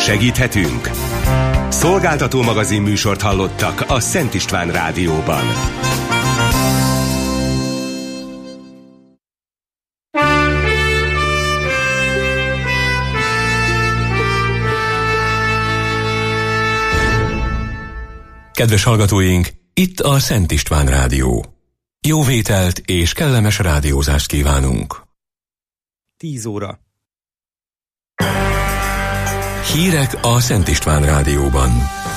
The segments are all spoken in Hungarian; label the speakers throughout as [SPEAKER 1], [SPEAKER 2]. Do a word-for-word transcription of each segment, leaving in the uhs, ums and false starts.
[SPEAKER 1] Segíthetünk? Szolgáltató magazin műsort hallottak a Szent István Rádióban. Kedves hallgatóink, itt a Szent István Rádió. Jó vételt és kellemes rádiózást kívánunk.
[SPEAKER 2] tíz óra.
[SPEAKER 1] Hírek a Szent István Rádióban.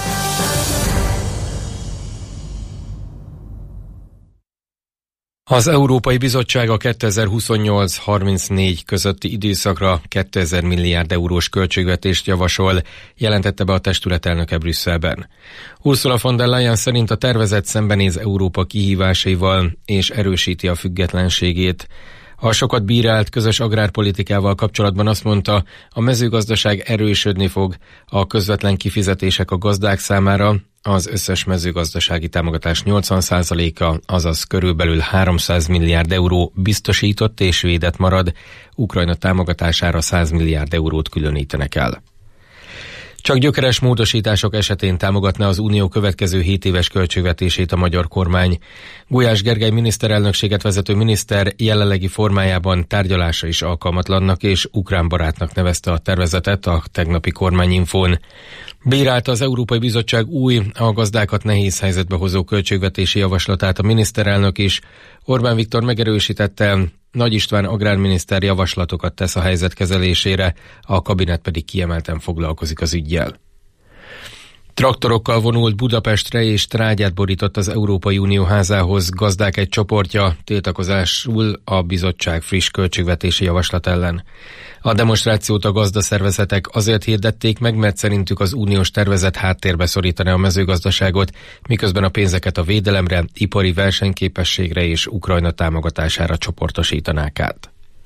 [SPEAKER 3] Az Európai Bizottság a kétezer-huszonnyolc harmincnégy közötti időszakra kétezer milliárd eurós költségvetést javasol, jelentette be a testület elnöke Brüsszelben. Ursula von der Leyen szerint a tervezet szembenéz Európa kihívásaival és erősíti a függetlenségét. A sokat bírált közös agrárpolitikával kapcsolatban azt mondta, a mezőgazdaság erősödni fog, a közvetlen kifizetések a gazdák számára, az összes mezőgazdasági támogatás nyolcvan százaléka, azaz körülbelül háromszáz milliárd euró biztosított és védett marad, Ukrajna támogatására száz milliárd eurót különítenek el. Csak gyökeres módosítások esetén támogatná az Unió következő hét éves költségvetését a magyar kormány. Gulyás Gergely miniszterelnökséget vezető miniszter jelenlegi formájában tárgyalásra is alkalmatlannak és ukrán barátnak nevezte a tervezetet a tegnapi kormányinfón. Bírálta az Európai Bizottság új, a gazdákat nehéz helyzetbe hozó költségvetési javaslatát a miniszterelnök is. Orbán Viktor megerősítette, Nagy István agrárminiszter javaslatokat tesz a helyzet kezelésére, a kabinet pedig kiemelten foglalkozik az üggyel. Traktorokkal vonult Budapestre és trágyát borított az Európai Unió házához gazdák egy csoportja tiltakozásul a bizottság friss költségvetési javaslat ellen. A demonstrációt a gazdaszervezetek azért hirdették meg, mert szerintük az uniós tervezet háttérbe szorítaná a mezőgazdaságot, miközben a pénzeket a védelemre, ipari versenyképességre és Ukrajna támogatására csoportosítanák át.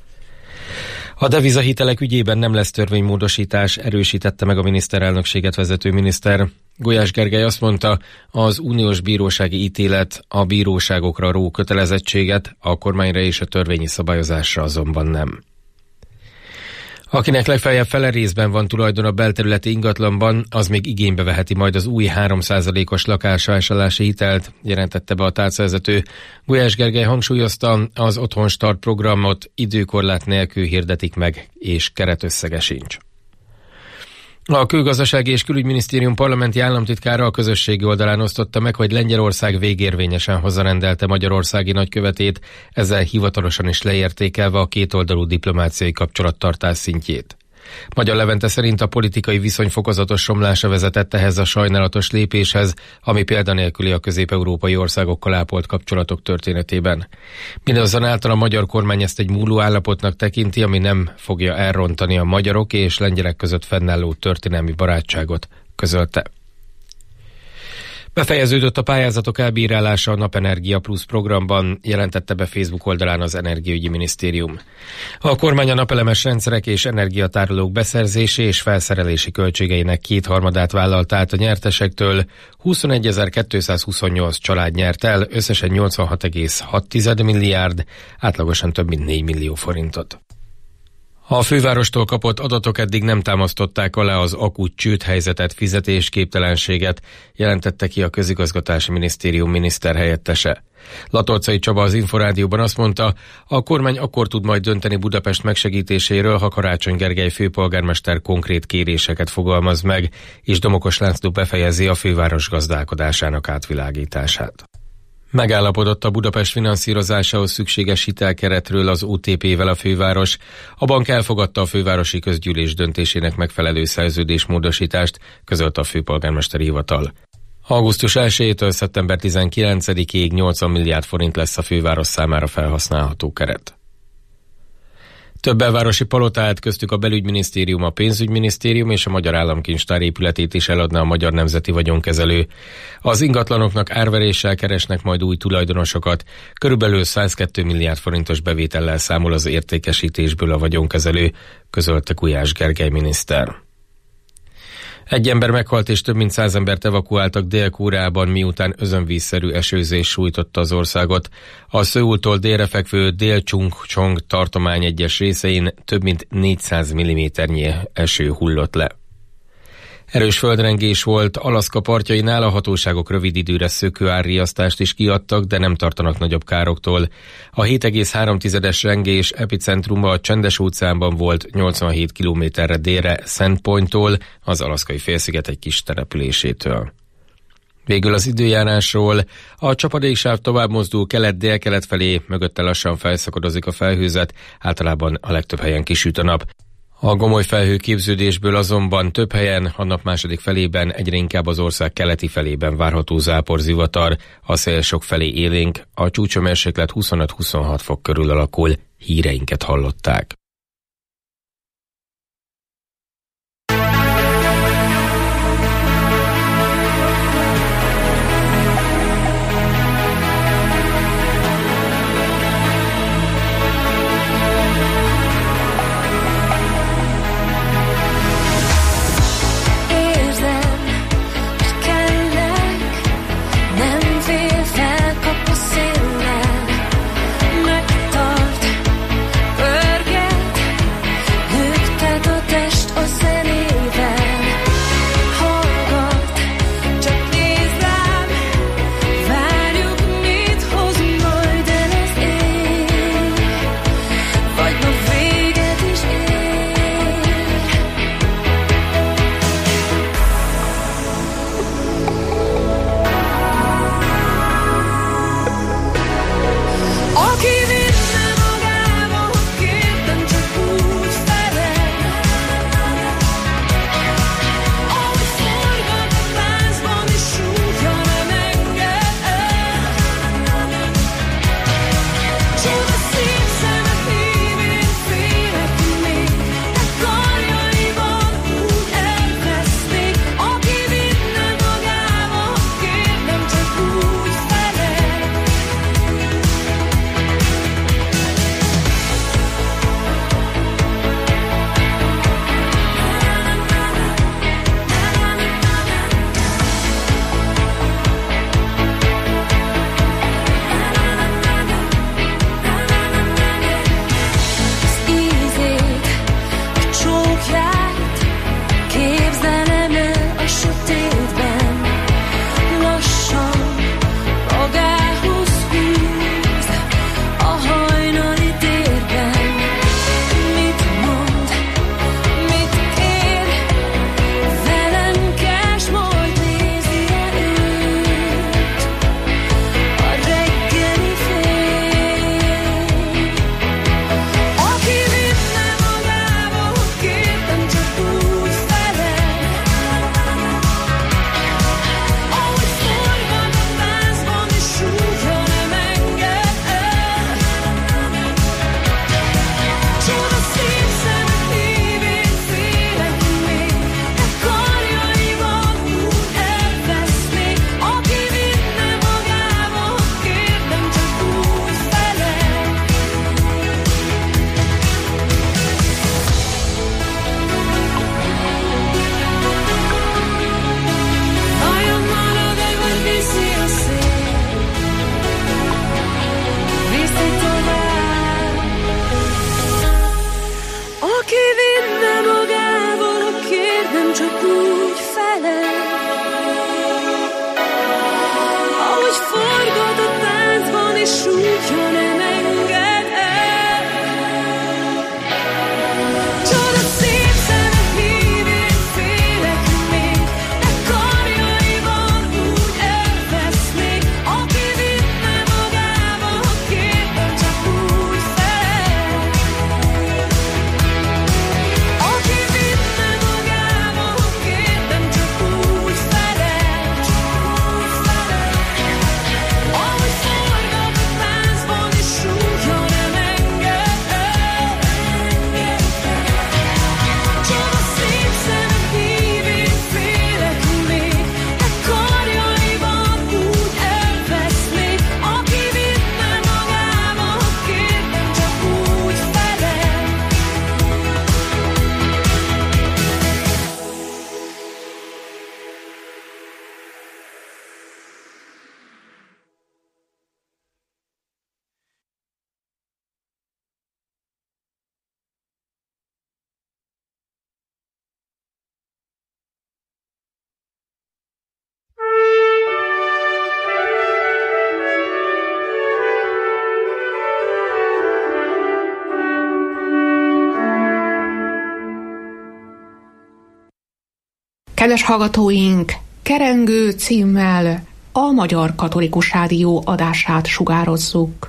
[SPEAKER 3] A devizahitelek ügyében nem lesz törvénymódosítás, erősítette meg a miniszterelnökséget vezető miniszter. Gulyás Gergely azt mondta, az uniós bírósági ítélet a bíróságokra ró kötelezettséget, a kormányra és a törvényi szabályozásra azonban nem. Akinek legfeljebb fele részben van tulajdon a belterületi ingatlanban, az még igénybe veheti majd az új három százalékos lakásvásárlási hitelt, jelentette be a tárcavezető. Gulyás Gergely hangsúlyozta, az Otthon Start programot időkorlát nélkül hirdetik meg, és keretösszege sincs. A Külgazdasági és Külügyminisztérium parlamenti államtitkára a közösségi oldalán osztotta meg, hogy Lengyelország végérvényesen hazarendelte magyarországi nagykövetét, ezzel hivatalosan is leértékelve a kétoldalú diplomáciai kapcsolattartás szintjét. Magyar Levente szerint a politikai viszony fokozatos romlása vezetett ehhez a sajnálatos lépéshez, ami példanélküli a közép-európai országokkal ápolt kapcsolatok történetében. Mindazonáltal a magyar kormány ezt egy múló állapotnak tekinti, ami nem fogja elrontani a magyarok és lengyelek között fennálló történelmi barátságot, közölte. Befejeződött a pályázatok elbírálása a Napenergia Plus programban, jelentette be Facebook oldalán az Energiaügyi Minisztérium. A kormány a napelemes rendszerek és energiatárolók beszerzési és felszerelési költségeinek kétharmadát vállalt át a nyertesektől, huszonegyezer-kétszázhuszonnyolc család nyert el, összesen nyolcvanhat egész hat milliárd, átlagosan több mint négy millió forintot. A fővárostól kapott adatok eddig nem támasztották alá az akut csődhelyzetet, fizetésképtelenséget, jelentette ki a Közigazgatási Minisztérium miniszterhelyettese. Latorcai Csaba az Inforádióban azt mondta, a kormány akkor tud majd dönteni Budapest megsegítéséről, ha Karácsony Gergely főpolgármester konkrét kéréseket fogalmaz meg, és Domokos László befejezi a főváros gazdálkodásának átvilágítását. Megállapodott a Budapest finanszírozásához szükséges hitelkeretről az o té pé-vel a főváros. A bank elfogadta a fővárosi közgyűlés döntésének megfelelő szerződésmódosítást, közölte a főpolgármesteri hivatal. augusztus elsejétől szeptember tizenkilencedikéig nyolcvan milliárd forint lesz a főváros számára felhasználható keret. Több belvárosi palotát, köztük a Belügyminisztérium, a Pénzügyminisztérium és a Magyar Államkincstár épületét is eladna a Magyar Nemzeti Vagyonkezelő. Az ingatlanoknak árveréssel keresnek majd új tulajdonosokat, körülbelül százkettő milliárd forintos bevétellel számol az értékesítésből a vagyonkezelő, közölte Gulyás Gergely miniszter. Egy ember meghalt és több mint száz embert evakuáltak Dél-Koreában, miután özönvízszerű esőzés sújtotta az országot. A Szöultól délre fekvő Dél-Chungcheong tartomány egyes részein több mint négyszáz milliméternyi eső hullott le. Erős földrengés volt Alaszka partjainál, a hatóságok rövid időre szökőárriasztást is kiadtak, de nem tartanak nagyobb károktól. A hét egész három tizedes rengés epicentruma a Csendes-óceánban volt, nyolcvanhét kilométerre délre Sandpointtól, az alaszkai félsziget egy kis településétől. Végül az időjárásról. A csapadéksáv tovább mozdul kelet-délkelet felé, mögötte lassan felszakadozik a felhőzet, általában a legtöbb helyen kisüt a nap. A gomoly felhőképződésből azonban több helyen a nap második felében egyre inkább az ország keleti felében várható záporzivatar, a szél sok felé élénk, a csúcsomérséklet huszonöt-huszonhat fok körül alakul. Híreinket hallották.
[SPEAKER 4] Megtart, pörget Kedves hallgatóink, Kerengő címmel a Magyar Katolikus Rádió adását sugározzuk.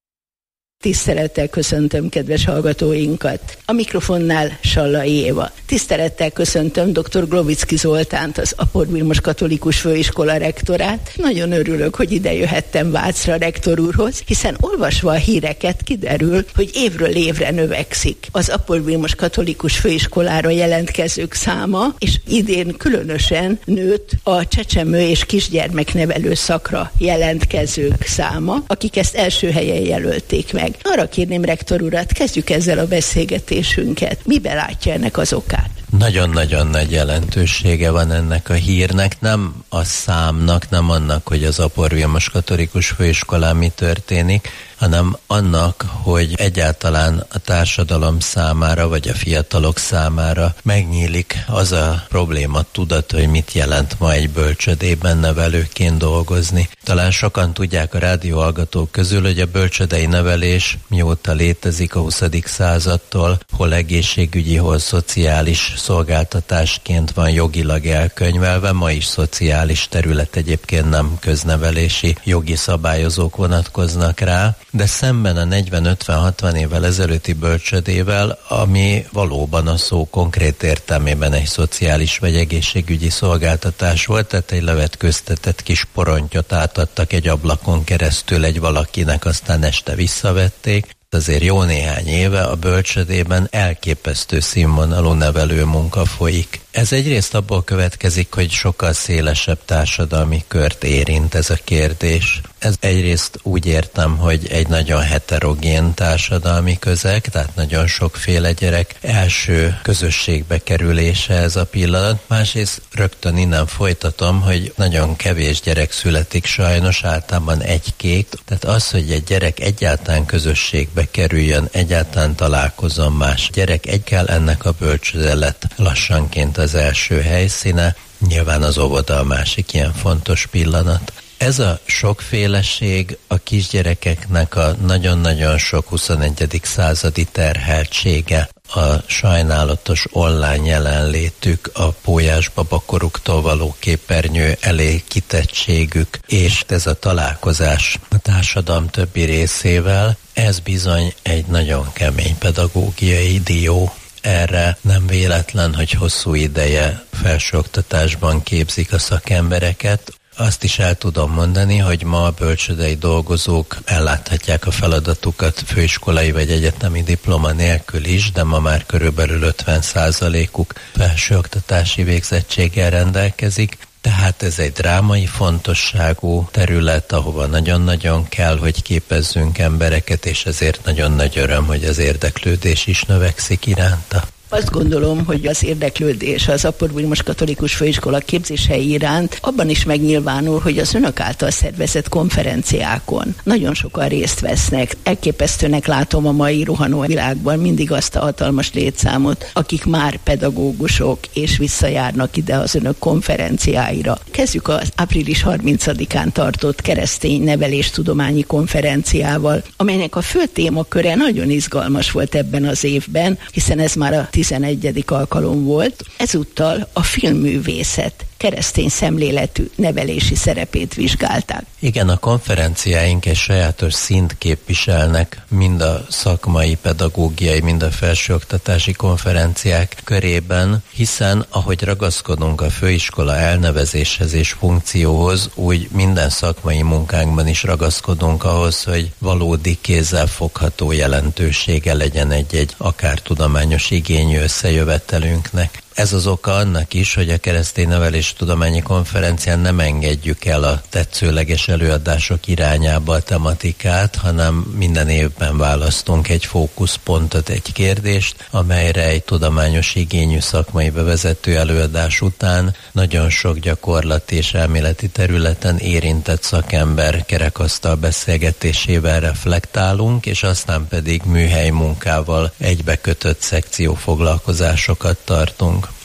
[SPEAKER 5] Tisztelettel köszöntöm kedves hallgatóinkat. A mikrofonnál Sallai Éva. Tisztelettel köszöntöm dr. Glowicki Zoltánt, az Apor Vilmos Katolikus Főiskola rektorát. Nagyon örülök, hogy ide jöhettem Vácra rektor úrhoz, hiszen olvasva a híreket kiderül, hogy évről évre növekszik az Apor Vilmos Katolikus Főiskolára jelentkezők száma, és idén különösen nőtt a csecsemő és kisgyermeknevelő szakra jelentkezők száma, akik ezt első helyen jelölték meg. Arra kérném rektor urat, kezdjük ezzel a beszélgetésünket. Miben látja ennek az okát?
[SPEAKER 6] Nagyon-nagyon nagy jelentősége van ennek a hírnek, nem a számnak, nem annak, hogy az Apor Vilmos Katolikus Főiskolán mi történik, hanem annak, hogy egyáltalán a társadalom számára, vagy a fiatalok számára megnyílik az a probléma tudat, hogy mit jelent ma egy bölcsödében nevelőként dolgozni. Talán sokan tudják a rádióhallgatók közül, hogy a bölcsödei nevelés mióta létezik a huszadik századtól, hol egészségügyi, hol szociális szolgáltatásként van jogilag elkönyvelve, ma is szociális terület, egyébként nem köznevelési jogi szabályozók vonatkoznak rá, de szemben a negyven-ötven-hatvan évvel ezelőtti bölcsödével, ami valóban a szó konkrét értelmében egy szociális vagy egészségügyi szolgáltatás volt, tehát egy levetkőztetett kis porontyot átadtak egy ablakon keresztül egy valakinek, aztán este visszavették. Azért jó néhány éve a bölcsödében elképesztő színvonalú nevelő munka folyik. Ez egyrészt abból következik, hogy sokkal szélesebb társadalmi kört érint ez a kérdés. Ez egyrészt úgy értem, hogy egy nagyon heterogén társadalmi közeg, tehát nagyon sokféle gyerek első közösségbe kerülése ez a pillanat. Másrészt rögtön innen folytatom, hogy nagyon kevés gyerek születik sajnos, általában egy-két. Tehát az, hogy egy gyerek egyáltalán közösségbe kerüljön, egyáltalán találkozom más gyerek, egy kell, ennek a bölcsöde lett lassanként az első helyszíne, nyilván az óvoda a másik ilyen fontos pillanat. Ez a sokféleség a kisgyerekeknek a nagyon-nagyon sok huszonegyedik századi terheltsége, a sajnálatos online jelenlétük, a pólyás babakoruktól való képernyő elé kitettségük, és ez a találkozás a társadalom többi részével, ez bizony egy nagyon kemény pedagógiai dió. Erre nem véletlen, hogy hosszú ideje felsőoktatásban képzik a szakembereket. Azt is el tudom mondani, hogy ma a bölcsődei dolgozók elláthatják a feladatukat főiskolai vagy egyetemi diploma nélkül is, de ma már körülbelül ötven százalékuk felsőoktatási végzettséggel rendelkezik. Tehát ez egy drámai fontosságú terület, ahova nagyon-nagyon kell, hogy képezzünk embereket, és ezért nagyon nagy öröm, hogy az érdeklődés is növekszik iránta.
[SPEAKER 5] Azt gondolom, hogy az érdeklődés az Apor Vilmos Katolikus Főiskola képzései iránt abban is megnyilvánul, hogy az önök által szervezett konferenciákon nagyon sokan részt vesznek. Elképesztőnek látom a mai rohanó világban mindig azt a hatalmas létszámot, akik már pedagógusok és visszajárnak ide az önök konferenciáira. Kezdjük az április harmincadikán tartott keresztény neveléstudományi konferenciával, amelynek a fő témaköre nagyon izgalmas volt ebben az évben, hiszen ez már a tizenegyedik alkalom volt. Ezúttal a filmművészet keresztény szemléletű nevelési szerepét vizsgálták.
[SPEAKER 6] Igen, a konferenciáink egy sajátos szint képviselnek mind a szakmai, pedagógiai, mind a felsőoktatási konferenciák körében, hiszen ahogy ragaszkodunk a főiskola elnevezéshez és funkcióhoz, úgy minden szakmai munkánkban is ragaszkodunk ahhoz, hogy valódi kézzelfogható jelentősége legyen egy-egy akár tudományos igényű összejövetelünknek. Ez az oka annak is, hogy a keresztény nevelés tudományi konferencián nem engedjük el a tetszőleges előadások irányába a tematikát, hanem minden évben választunk egy fókuszpontot, egy kérdést, amelyre egy tudományos igényű szakmai bevezető előadás után nagyon sok gyakorlati és elméleti területen érintett szakember kerekasztal beszélgetésével reflektálunk, és aztán pedig műhely munkával egybekötött szekciófoglalkozásokat tartunk.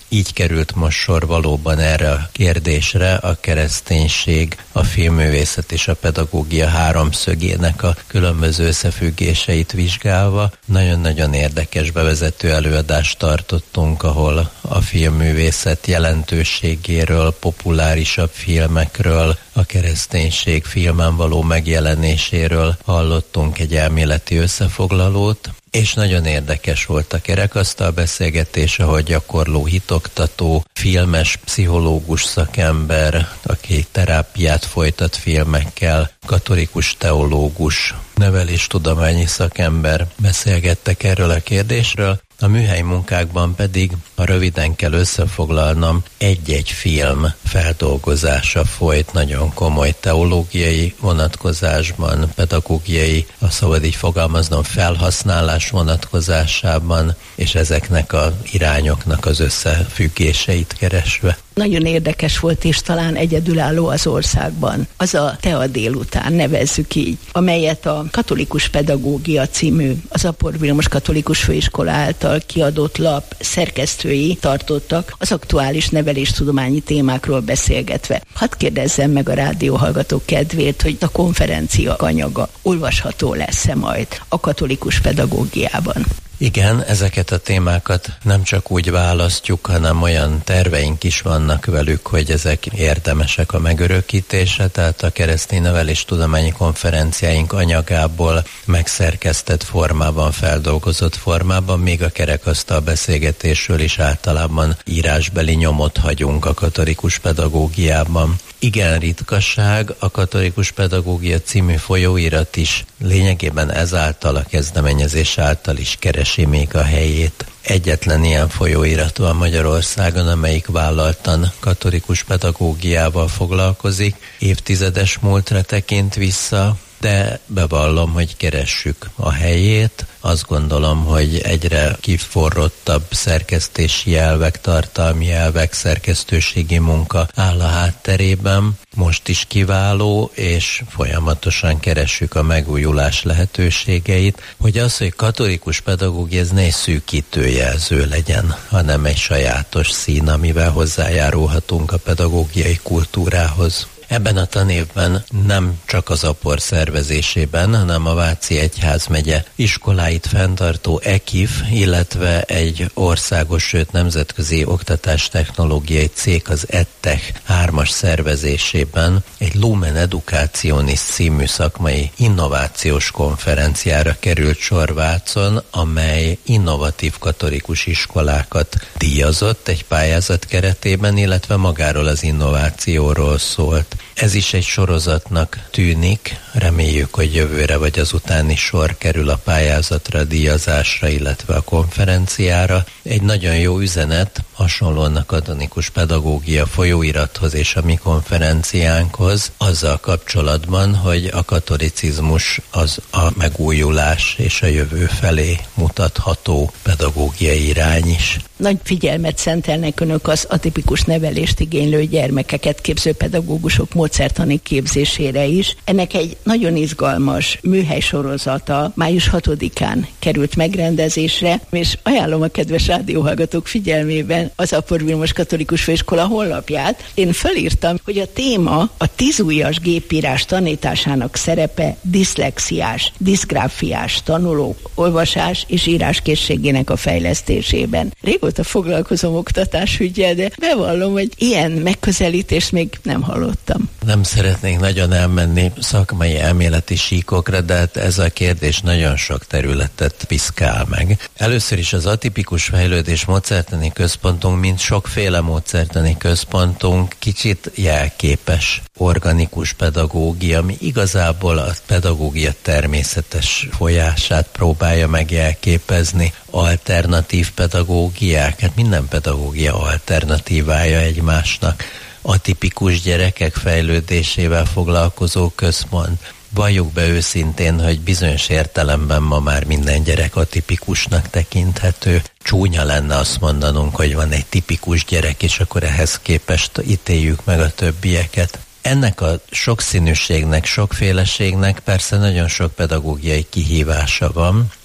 [SPEAKER 6] így került most sor valóban erre a kérdésre, a kereszténység, a filmművészet és a pedagógia háromszögének a különböző összefüggéseit vizsgálva. Nagyon-nagyon érdekes bevezető előadást tartottunk, ahol a filmművészet jelentőségéről, populárisabb filmekről, a kereszténység filmen való megjelenéséről hallottunk egy elméleti összefoglalót, és nagyon érdekes volt a kerekasztal beszélgetés, ahogy gyakorló hitoktató, filmes, pszichológus szakember, aki terápiát folytat filmekkel, katolikus teológus, neveléstudományi szakember beszélgettek erről a kérdésről. A műhely munkákban pedig, ha röviden kell összefoglalnom, egy-egy film feldolgozása folyt nagyon komoly teológiai vonatkozásban, pedagógiai, ha szabad így fogalmaznom, felhasználás vonatkozásában, és ezeknek az irányoknak az összefüggéseit keresve.
[SPEAKER 5] Nagyon érdekes volt, és talán egyedülálló az országban. Az a Tea délután, nevezzük így, amelyet a Katolikus Pedagógia című, az Apor Vilmos Katolikus Főiskola által kiadott lap szerkesztői tartottak az aktuális neveléstudományi témákról beszélgetve. Hadd kérdezzem meg a rádióhallgatók kedvéért, hogy a konferencia anyaga olvasható lesz-e majd a katolikus pedagógiában?
[SPEAKER 6] Igen, ezeket a témákat nem csak úgy választjuk, hanem olyan terveink is vannak velük, hogy ezek érdemesek a megörökítésre, tehát a keresztény neveléstudományi konferenciáink anyagából megszerkesztett formában, feldolgozott formában, még a kerekasztal beszélgetésről is általában írásbeli nyomot hagyunk a katolikus pedagógiában. Igen, ritkaság, a Katolikus Pedagógia című folyóirat is lényegében ezáltal, a kezdeményezés által is keresi még a helyét. Egyetlen ilyen folyóirat van Magyarországon, amelyik vállaltan katolikus pedagógiával foglalkozik, évtizedes múltra tekint vissza, de bevallom, hogy keressük a helyét. Azt gondolom, hogy egyre kiforrottabb szerkesztési elvek, tartalmi elvek, szerkesztőségi munka áll a hátterében. Most is kiváló, és folyamatosan keressük a megújulás lehetőségeit, hogy az, hogy katolikus pedagógia, ez ne egy szűkítőjelző legyen, hanem egy sajátos szín, amivel hozzájárulhatunk a pedagógiai kultúrához. Ebben a tanévben nem csak az Apor szervezésében, hanem a Váci Egyházmegye iskoláit fenntartó e k i f, illetve egy országos, sőt nemzetközi oktatástechnológiai cég, az EdTech hármas szervezésében egy Lumen Educationis című szakmai innovációs konferenciára került sor Vácon, amely innovatív katolikus iskolákat díjazott egy pályázat keretében, illetve magáról az innovációról szólt. Ez is egy sorozatnak tűnik, reméljük, hogy jövőre vagy az utáni sor kerül a pályázatra, a díjazásra, illetve a konferenciára. Egy nagyon jó üzenet, hasonlóan a katolikus pedagógia folyóirathoz és a mi konferenciánkhoz, azzal kapcsolatban, hogy a katolicizmus az a megújulás és a jövő felé mutatható pedagógiai irány is.
[SPEAKER 5] Nagy figyelmet szentelnek önök az atipikus nevelést igénylő gyermekeket képző pedagógusok módszertani képzésére is. Ennek egy nagyon izgalmas műhely sorozata május hatodikán került megrendezésre, és ajánlom a kedves rádióhallgatók figyelmében az Apor Vilmos Katolikus Főiskola honlapját. Én felírtam, hogy a téma a tízujjas gépírás tanításának szerepe diszlexiás, diszgráfiás tanulók olvasás és íráskészségének a fejlesztésében. Régóta foglalkozom oktatásüggyel, de bevallom, hogy ilyen megközelítést még nem hallottam.
[SPEAKER 6] Nem szeretnénk nagyon elmenni szakmai elméleti síkokra, de hát ez a kérdés nagyon sok területet piszkál meg. Először is az atipikus fejlődés módszertani központunk, mint sokféle módszertani központunk, kicsit jelképes, organikus pedagógia, ami igazából a pedagógia természetes folyását próbálja meg jelképezni. Alternatív pedagógiák, hát minden pedagógia alternatívája egymásnak. Atipikus gyerekek fejlődésével foglalkozó központ. Valljuk be őszintén, hogy bizonyos értelemben ma már minden gyerek atipikusnak tekinthető. Csúnya lenne azt mondanunk, hogy van egy tipikus gyerek, és akkor ehhez képest ítéljük meg a többieket. Ennek a sokszínűségnek, sokféleségnek persze nagyon sok pedagógiai kihívása van.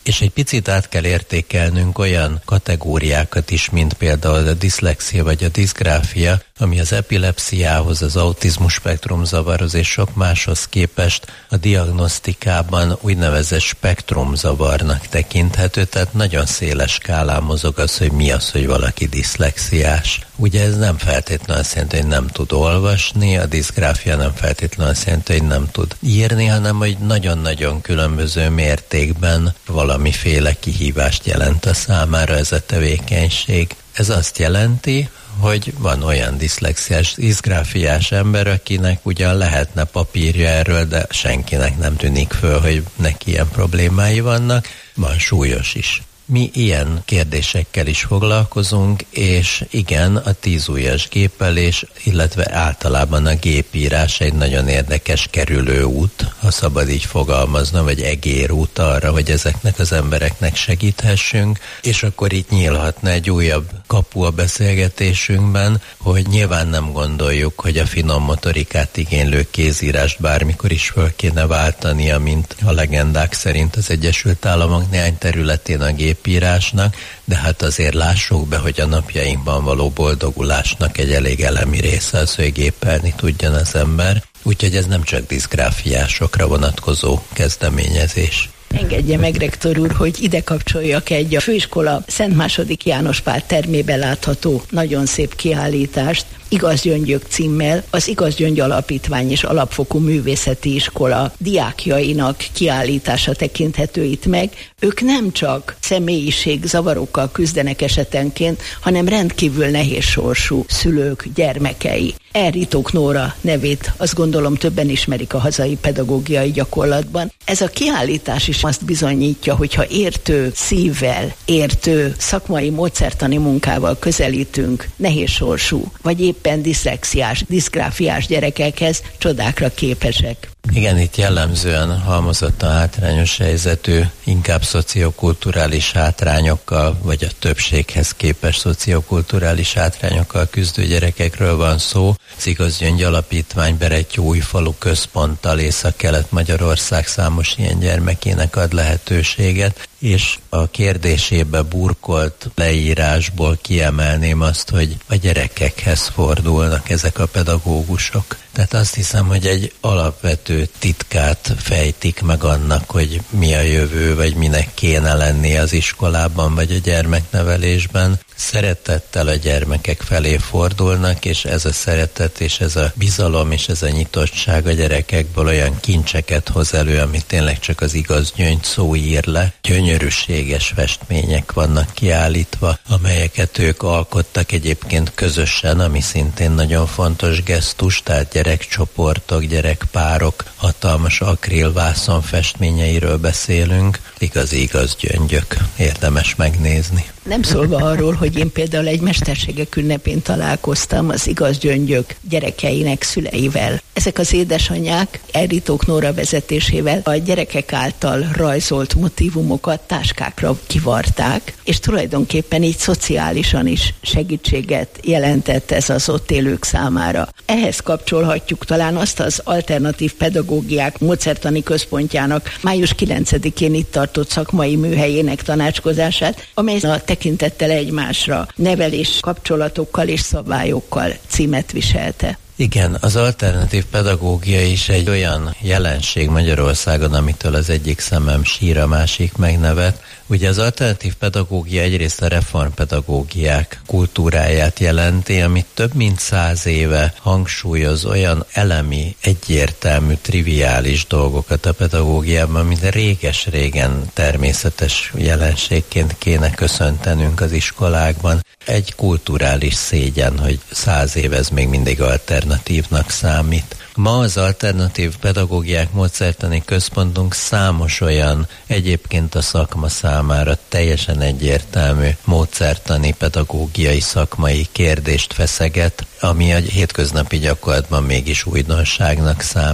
[SPEAKER 6] És egy picit át kell értékelnünk olyan kategóriákat is, mint például a diszlexia vagy a diszgráfia, ami az epilepsziához, az autizmus spektrumzavarhoz és sok máshoz képest a diagnosztikában úgynevezett spektrumzavarnak tekinthető, tehát nagyon széles skálán mozog az, hogy mi az, hogy valaki diszlexiás. Ugye ez nem feltétlenül azt jelenti, hogy nem tud olvasni, a diszgráfia nem feltétlenül azt jelenti, hogy nem tud írni, hanem hogy nagyon-nagyon különböző mértékben valamiféle kihívást jelent a számára ez a tevékenység. Ez azt jelenti, hogy van olyan diszlexiás, diszgráfiás ember, akinek ugyan lehetne papírja erről, de senkinek nem tűnik föl, hogy neki ilyen problémái vannak, van súlyos is. Mi ilyen kérdésekkel is foglalkozunk, és igen, a tízujjas gépelés, illetve általában a gépírás egy nagyon érdekes kerülőút, ha szabad így fogalmaznom, vagy egérút arra, hogy ezeknek az embereknek segíthessünk, és akkor itt nyílhatna egy újabb kapu a beszélgetésünkben, hogy nyilván nem gondoljuk, hogy a finom motorikát igénylő kézírást bármikor is föl kéne váltania, mint a legendák szerint az Egyesült Államok néhány területén a gépírásnak, de hát azért lássuk be, hogy a napjainkban való boldogulásnak egy elég elemi része az, hogy gépelni tudjon az ember. Úgyhogy ez nem csak diszgráfiásokra vonatkozó kezdeményezés.
[SPEAKER 5] Engedje meg, rektor úr, hogy ide kapcsoljak egy a főiskola Szent második János Pál termében látható nagyon szép kiállítást, Igaz Gyöngyök címmel az Igaz Gyöngy Alapítvány és Alapfokú Művészeti Iskola diákjainak kiállítása tekinthető itt meg. Ők nem csak személyiség zavarokkal küzdenek esetenként, hanem rendkívül nehéz sorsú szülők, gyermekei. Elritók Nóra nevét azt gondolom többen ismerik a hazai pedagógiai gyakorlatban. Ez a kiállítás is azt bizonyítja, hogyha értő szívvel, értő szakmai módszertani munkával közelítünk nehéz sorsú, vagy éppen diszlexiás, diszgráfiás gyerekekhez, csodákra képesek.
[SPEAKER 6] Igen, itt jellemzően halmozottan hátrányos helyzetű, inkább szociokulturális hátrányokkal, vagy a többséghez képest szociokulturális hátrányokkal küzdő gyerekekről van szó. Az Igaz Gyöngy Alapítvány Berettyóújfalu központtal Észak-Kelet-Magyarország számos ilyen gyermekének ad lehetőséget, és a kérdésébe burkolt leírásból kiemelném azt, hogy a gyerekekhez fordulnak ezek a pedagógusok. Tehát azt hiszem, hogy egy alapvető titkát fejtik meg annak, hogy mi a jövő, vagy minek kéne lenni az iskolában, vagy a gyermeknevelésben. Szeretettel a gyermekek felé fordulnak, és ez a szeretet, és ez a bizalom, és ez a nyitottság a gyerekekből olyan kincseket hoz elő, amit tényleg csak az Igaz Gyöngy szó ír le. Gyönyörűséges festmények vannak kiállítva, amelyeket ők alkottak egyébként közösen, ami szintén nagyon fontos gesztus, tehát gyerekcsoportok, gyerekpárok, hatalmas akrilvászon festményeiről beszélünk, igazi Igaz Gyöngyök, érdemes megnézni.
[SPEAKER 5] Nem szólva arról, hogy én például egy mesterségek ünnepén találkoztam az Igaz Gyöngyök gyerekeinek szüleivel. Ezek az édesanyák Elritók Nóra vezetésével a gyerekek által rajzolt motívumokat táskákra kivarták, és tulajdonképpen így szociálisan is segítséget jelentett ez az ott élők számára. Ehhez kapcsolhatjuk talán azt az alternatív pedagógiák módszertani központjának május kilencedikén itt tartott szakmai műhelyének tanácskozását, amely a tekintettel egymásra, nevelés kapcsolatokkal és szabályokkal címet viselte.
[SPEAKER 6] Igen, az alternatív pedagógia is egy olyan jelenség Magyarországon, amitől az egyik szemem sír, a másik megnevet. Ugye az alternatív pedagógia egyrészt a reformpedagógiák kultúráját jelenti, amit több mint száz éve hangsúlyoz olyan elemi, egyértelmű, triviális dolgokat a pedagógiában, mint réges-régen természetes jelenségként kéne köszöntenünk az iskolákban. Egy kulturális szégyen, hogy száz év ez még mindig alternatívnak számít. Ma az alternatív pedagógiák módszertani központunk számos olyan egyébként a szakma számára teljesen egyértelmű módszertani pedagógiai szakmai kérdést feszeget, ami a hétköznapi gyakorlatban mégis újdonságnak számít.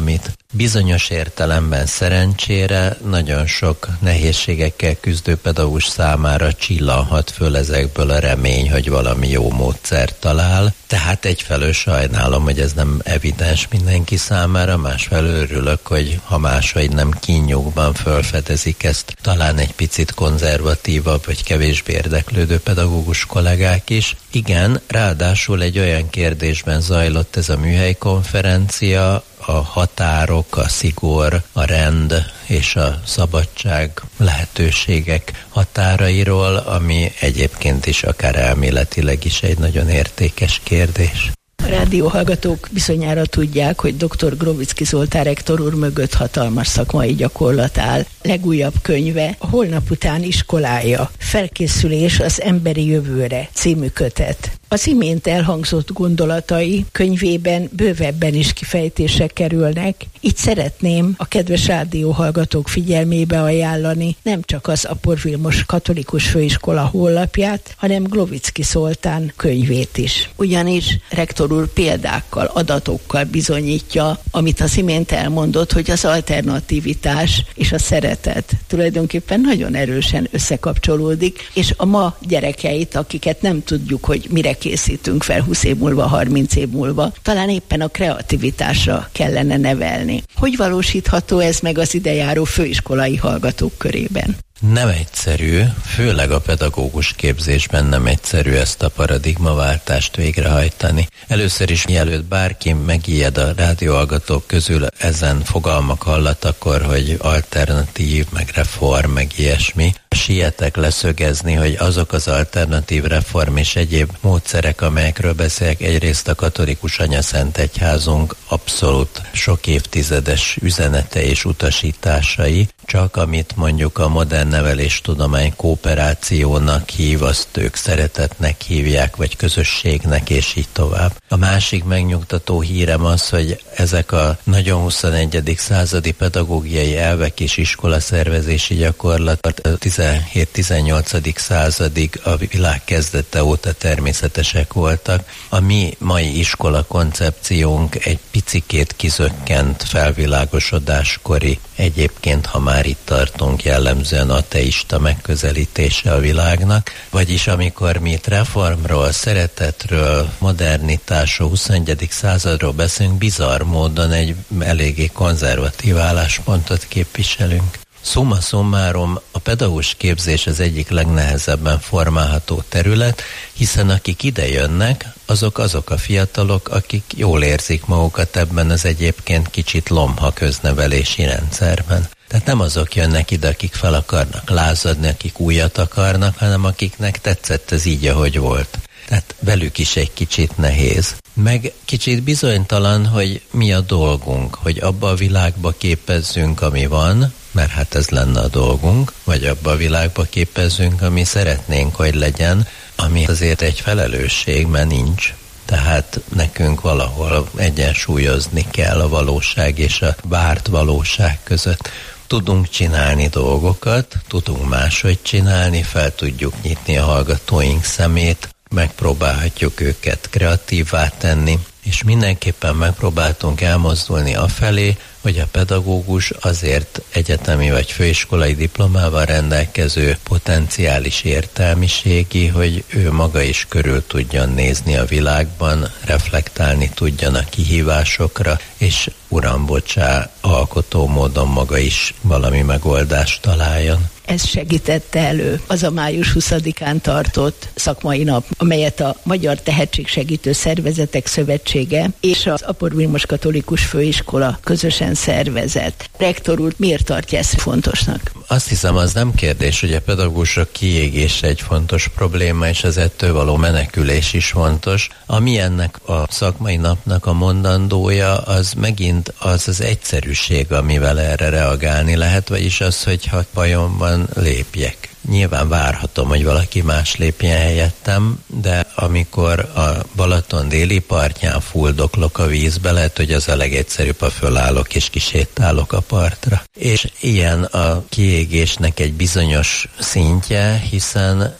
[SPEAKER 6] Bizonyos értelemben szerencsére nagyon sok nehézségekkel küzdő pedagógus számára csillanhat föl ezekből a remény, hogy valami jó módszert talál. Tehát egyfelől sajnálom, hogy ez nem evidens mindenki számára, másfelől örülök, hogy ha máshogy nem kínjukban felfedezik ezt, talán egy picit konzervatívabb vagy kevésbé érdeklődő pedagógus kollégák is. Igen, ráadásul egy olyan kérdésben zajlott ez a műhelykonferencia, a határok, a szigor, a rend és a szabadság lehetőségek határairól, ami egyébként is akár elméletileg is egy nagyon értékes kérdés.
[SPEAKER 5] A rádióhallgatók bizonyára tudják, hogy dr. Grovicki Zoltán rektor úr mögött hatalmas szakmai gyakorlat áll. Legújabb könyve, a Holnap után iskolája, Felkészülés az emberi jövőre című kötet. Az imént elhangzott gondolatai könyvében bővebben is kifejtésre kerülnek, így szeretném a kedves rádióhallgatók figyelmébe ajánlani nem csak az Apor Vilmos Katolikus Főiskola honlapját, hanem Grovicki Zoltán könyvét is. Ugyanis rektor úr példákkal, adatokkal bizonyítja, amit az imént elmondott, hogy az alternativitás és a szeretet tulajdonképpen nagyon erősen összekapcsolódik, és a ma gyerekeit, akiket nem tudjuk, hogy mire készítünk fel húsz év múlva, harminc év múlva, talán éppen a kreativitásra kellene nevelni. Hogy valósítható ez meg az idejáró főiskolai hallgatók körében?
[SPEAKER 6] Nem egyszerű, főleg a pedagógus képzésben nem egyszerű ezt a paradigmaváltást végrehajtani. Először is, mielőtt bárki megijed a rádióhallgatók közül ezen fogalmak hallatakor, hogy alternatív, meg reform, meg ilyesmi, sietek leszögezni, hogy azok az alternatív reform és egyéb módszerek, amelyekről beszélek, egyrészt a katolikus anyaszent egyházunk abszolút sok évtizedes üzenete és utasításai, csak amit mondjuk a modern neveléstudomány kooperációnak hív, azt ők szeretetnek hívják, vagy közösségnek, és így tovább. A másik megnyugtató hírem az, hogy ezek a nagyon huszonegyedik századi pedagógiai elvek és iskolaszervezési gyakorlat a tizenhét-tizennyolcadik századig a világ kezdete óta természetesek voltak. A mi mai iskola koncepciónk egy picikét kizökkent felvilágosodáskori, egyébként, ha már itt tartunk, jellemzően ateista megközelítése a világnak, vagyis amikor mi itt reformról, szeretetről, modernitásról, huszonegyedik századról beszélünk, bizarr módon egy eléggé konzervatív álláspontot képviselünk. Summa summarum, a pedagógus képzés az egyik legnehezebben formálható terület, hiszen akik ide jönnek, azok azok a fiatalok, akik jól érzik magukat ebben az egyébként kicsit lomha köznevelési rendszerben. Tehát nem azok jönnek ide, akik fel akarnak lázadni, akik újat akarnak, hanem akiknek tetszett ez így, ahogy volt. Tehát velük is egy kicsit nehéz. Meg kicsit bizonytalan, hogy mi a dolgunk, hogy abba a világba képezzünk, ami van, mert hát ez lenne a dolgunk, vagy abba a világba képezzünk, ami szeretnénk, hogy legyen, ami azért egy felelősség, mert nincs. Tehát nekünk valahol egyensúlyozni kell a valóság és a várt valóság között. Tudunk csinálni dolgokat, tudunk máshogy csinálni, fel tudjuk nyitni a hallgatóink szemét, megpróbálhatjuk őket kreatívvá tenni, és mindenképpen megpróbáltunk elmozdulni afelé, hogy a pedagógus azért egyetemi vagy főiskolai diplomával rendelkező potenciális értelmiségi, hogy ő maga is körül tudjon nézni a világban, reflektálni tudjon a kihívásokra, és uram, bocsá, alkotó módon maga is valami megoldást találjon.
[SPEAKER 5] Ez segítette elő az a május huszadikán tartott szakmai nap, amelyet a Magyar Tehetségsegítő Szervezetek Szövetsége és az Apor Vilmos Katolikus Főiskola közösen szervezett. Rektor úr, miért tartja ezt fontosnak?
[SPEAKER 6] Azt hiszem, az nem kérdés, hogy a pedagógusok kiégése egy fontos probléma, és az ettől való menekülés is fontos. Ami ennek a szakmai napnak a mondandója, az megint az az egyszerűség, amivel erre reagálni lehet, vagyis az, hogyha bajom van, lépjek. Nyilván várhatom, hogy valaki más lépjen helyettem, de amikor a Balaton déli partján fuldoklok a vízbe, lehet, hogy az a legegyszerűbb, ha fölállok és kisétálok a partra. És ilyen a kiégésnek egy bizonyos szintje, hiszen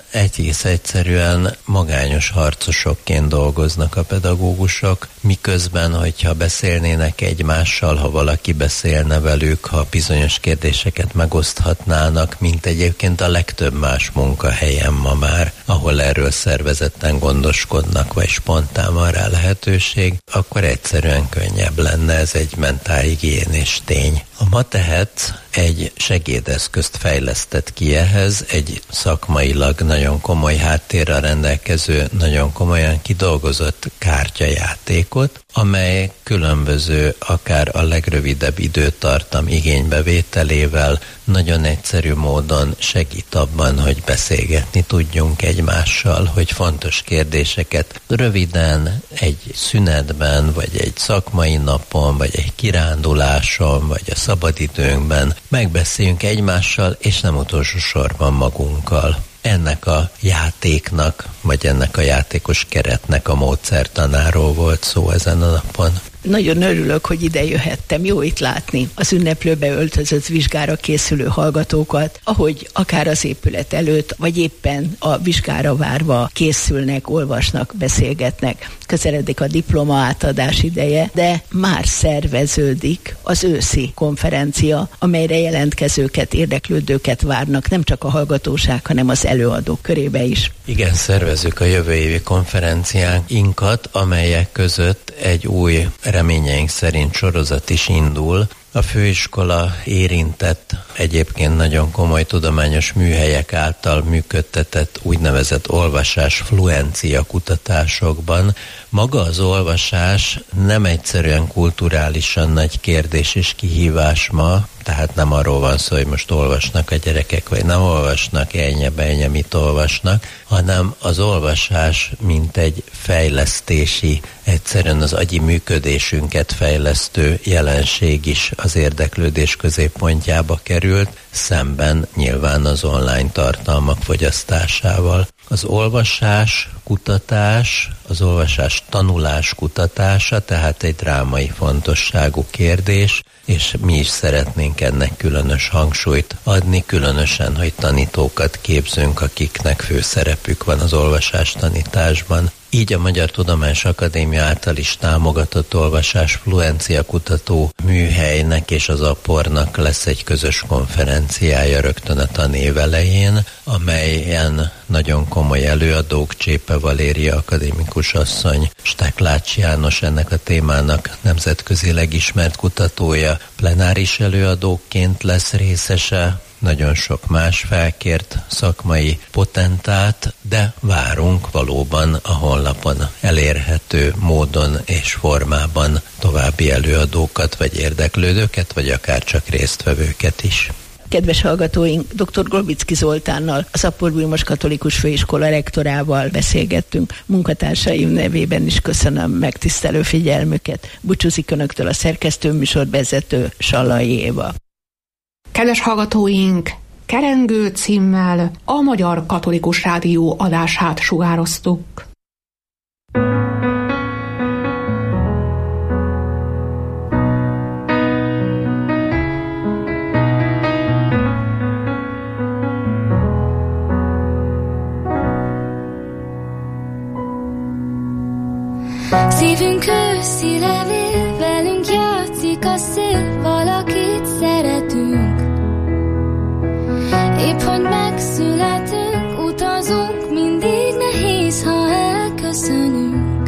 [SPEAKER 6] egész egyszerűen magányos harcosokként dolgoznak a pedagógusok, miközben, hogyha beszélnének egymással, ha valaki beszélne velük, ha bizonyos kérdéseket megoszthatnának, mint egyébként a legtöbb más munkahelyen ma már, ahol erről szervezetten gondoskodnak, vagy spontán van rá lehetőség, akkor egyszerűen könnyebb lenne, ez egy mentálhigiénés tény. A MaTeHet egy segédeszközt fejlesztett ki ehhez, egy szakmailag nagyon komoly háttérrel rendelkező, nagyon komolyan kidolgozott kártyajátékot, amely különböző, akár a legrövidebb időtartam igénybevételével nagyon egyszerű módon segít abban, hogy beszélgetni tudjunk egymással, hogy fontos kérdéseket röviden egy szünetben, vagy egy szakmai napon, vagy egy kiránduláson, vagy a szabadidőnkben megbeszéljünk egymással, és nem utolsó sorban magunkkal. Ennek a játéknak, vagy ennek a játékos keretnek a módszertanáról volt szó ezen a napon.
[SPEAKER 5] Nagyon örülök, hogy ide jöhettem. Jó itt látni az ünneplőbe öltözött vizsgára készülő hallgatókat, ahogy akár az épület előtt, vagy éppen a vizsgára várva készülnek, olvasnak, beszélgetnek. Közeledik a diploma átadás ideje, de már szerveződik az őszi konferencia, amelyre jelentkezőket, érdeklődőket várnak, nem csak a hallgatóság, hanem az előadók körébe is.
[SPEAKER 6] Igen, szervezzük a jövő évi konferenciánkat, amelyek között egy új, reményeink szerint sorozat is indul. A főiskola érintett egyébként nagyon komoly tudományos műhelyek által működtetett úgynevezett olvasás fluencia kutatásokban. Maga az olvasás nem egyszerűen kulturálisan nagy kérdés és kihívás ma, tehát nem arról van szó, hogy most olvasnak a gyerekek, vagy nem olvasnak, ennyi, ennyi, mit olvasnak, hanem az olvasás, mint egy fejlesztési, egyszerűen az agyi működésünket fejlesztő jelenség is az érdeklődés középpontjába került, szemben nyilván az online tartalmak fogyasztásával. Az olvasás kutatás, az olvasás tanulás kutatása, tehát egy drámai fontosságú kérdés, és mi is szeretnénk ennek különös hangsúlyt adni, különösen, hogy tanítókat képzünk, akiknek főszerepük van az olvasás tanításban. Így a Magyar Tudományos Akadémia által is támogatott olvasás fluencia kutató műhelynek és az apornak lesz egy közös konferenciája rögtön a tanév elején, amelyen nagyon komoly előadók, Csépe Valéria akadémikus asszony, Steklács János ennek a témának nemzetközileg ismert kutatója, plenáris előadóként lesz részese, nagyon sok más felkért szakmai potentát, de várunk valóban a honlapon elérhető módon és formában további előadókat, vagy érdeklődőket, vagy akár csak résztvevőket is.
[SPEAKER 5] Kedves hallgatóink, dr. Gorbicki Zoltánnal, az Apor Vilmos Katolikus Főiskola rektorával beszélgettünk. Munkatársaim nevében is köszönöm megtisztelő figyelmüket. Búcsúzik Önöktől a szerkesztő műsorvezető Sallai Éva.
[SPEAKER 4] Kedves hallgatóink, Kerengő címmel a Magyar Katolikus Rádió adását sugároztuk.
[SPEAKER 7] Szívünk őszi levél, velünk játszik a szél, valakit szeretünk. Épp hogy megszületünk, utazunk, mindig nehéz, ha elköszönünk.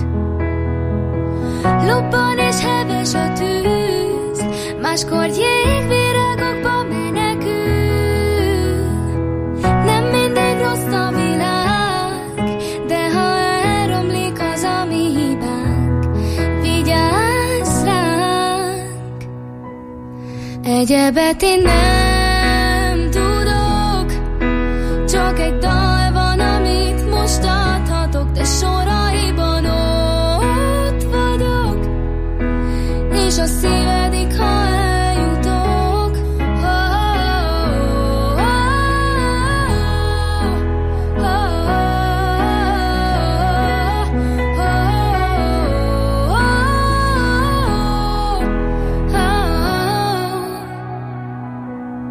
[SPEAKER 7] Lobban és heves a tűz, máskor jégvirágokba menekül. Nem mindig rossz a világ, de ha elromlik az a mi hibánk, vigyázz ránk. Egyebet én nem tudok, csak egy dal van, amit most adhatok, de soraiban ott vagyok, és a szívedik, ha eljutok. Oh, oh, oh, oh, oh, oh, oh.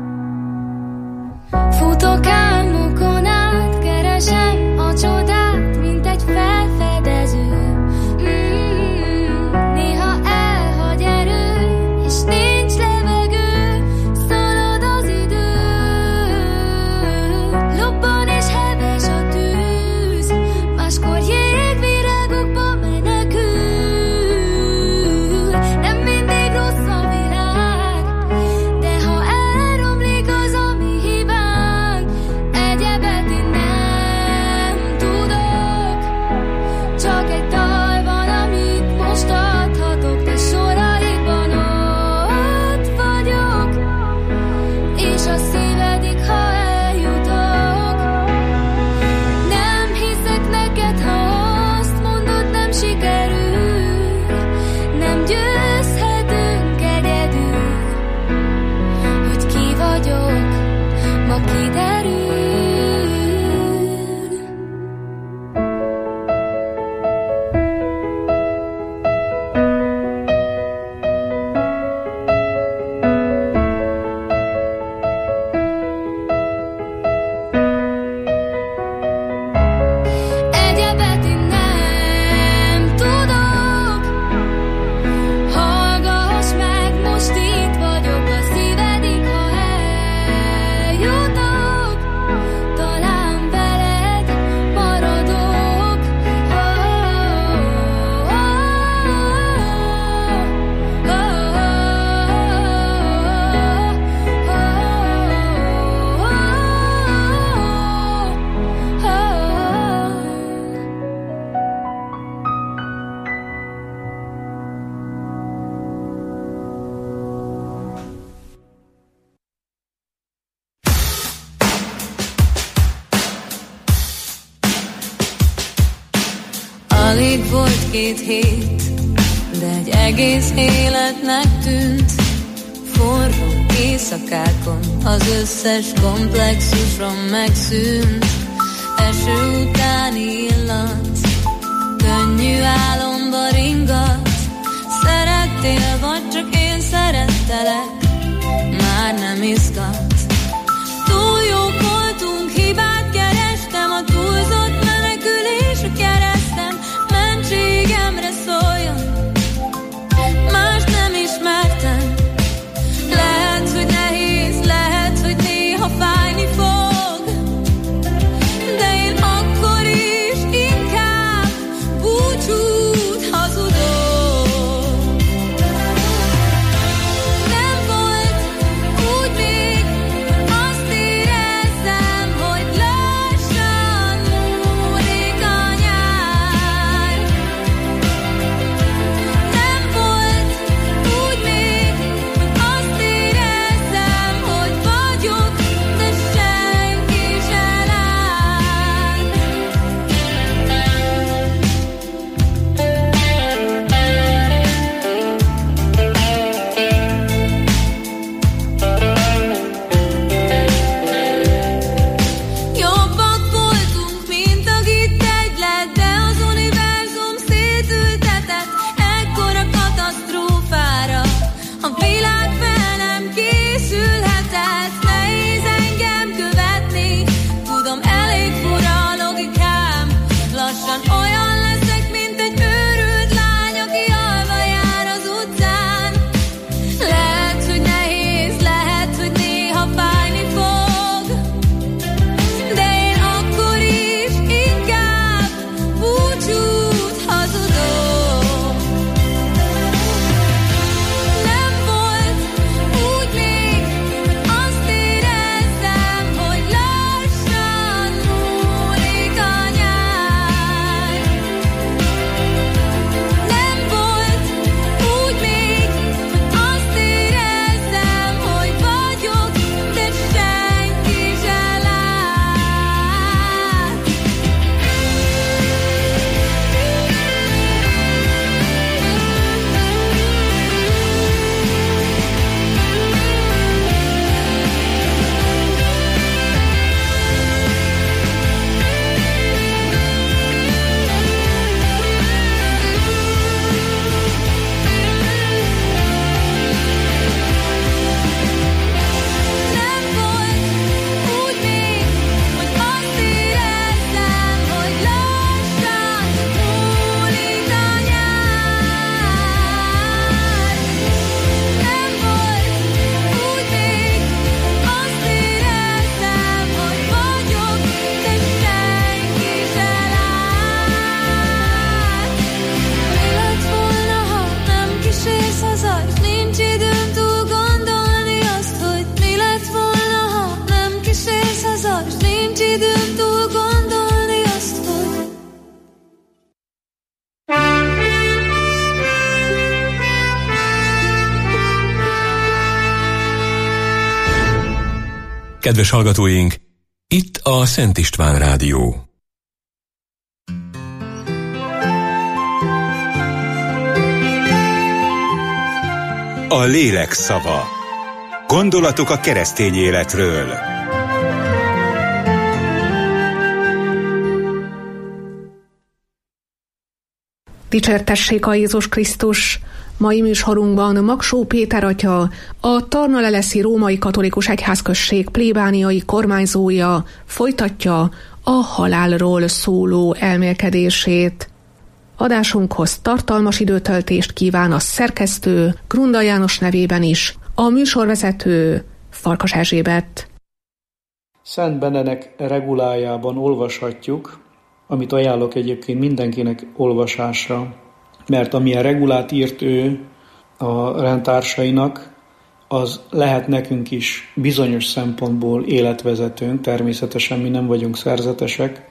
[SPEAKER 7] sikerül, nem győzhetünk egyedül, hogy ki vagyok, ma kiderül.
[SPEAKER 8] Alig volt két hét, de egy egész életnek tűnt. Forró éjszakákon az összes komplexusom megszűnt. Eső utáni illat, könnyű álomba ringat. Szerettél, vagy csak én szerettelek, már nem izgat. Túl jók voltunk, hibát kerestem, a túlzott menekülésre keresztem. Mentségemre szóljon, más nem ismertem. Lehet, hogy nehéz, lehet, hogy néha fájni fog, de én akkor is inkább búcsút hazudok. Nem volt úgy még, azt érezzem, hogy lassan múlik a nyár. Nem volt úgy még, azt érezzem, hogy vagyok, de senki se lát. Jobbak voltunk, mint akit egy lett, de az univerzum szétültetett ekkora katasztrófára. A világ fel nem készülhetett, nehéz engem követni. Tudom, elég fura a logikám, lassan olyan leszek, mint egy őrült lány, aki alva jár az utcán. Lehet, hogy nehéz, lehet, hogy néha fájni fog, de én akkor is inkább búcsút hazudok. Nem volt úgy még, azt érezzem, hogy lassan múlik a nyár. Nem volt úgy még, azt érezzem, hogy vagyok, de senki se lát. Nem volt úgy még, hogy azt érezzem, hogy lassan múlik a nyár. Nem volt úgy még, azt érezzem, hogy vagyok, de senki se lát. Mi lett volna, ha nem kísérsz haza, és nincs időm túl gondolni azt, hogy mi lett volna, ha nem kísérsz haza, és nincs időm túl gondolni azt, hogy
[SPEAKER 1] Kedves hallgatóink, itt a Szent István Rádió.
[SPEAKER 9] A lélek szava. Gondolatok a keresztény életről.
[SPEAKER 4] Dicsértessék a Jézus Krisztus! Mai műsorunkban Magsó Péter atya, a Tarnaleleszi Római Katolikus Egyházközség plébániai kormányzója folytatja a halálról szóló elmélkedését. Adásunkhoz tartalmas időtöltést kíván a szerkesztő, Grunda János nevében is, a műsorvezető Farkas Erzsébet.
[SPEAKER 10] Szent Benedek regulájában olvashatjuk, amit ajánlok egyébként mindenkinek olvasásra, mert amilyen regulát írt ő a rendtársainak, az lehet nekünk is bizonyos szempontból életvezetőnk, természetesen mi nem vagyunk szerzetesek,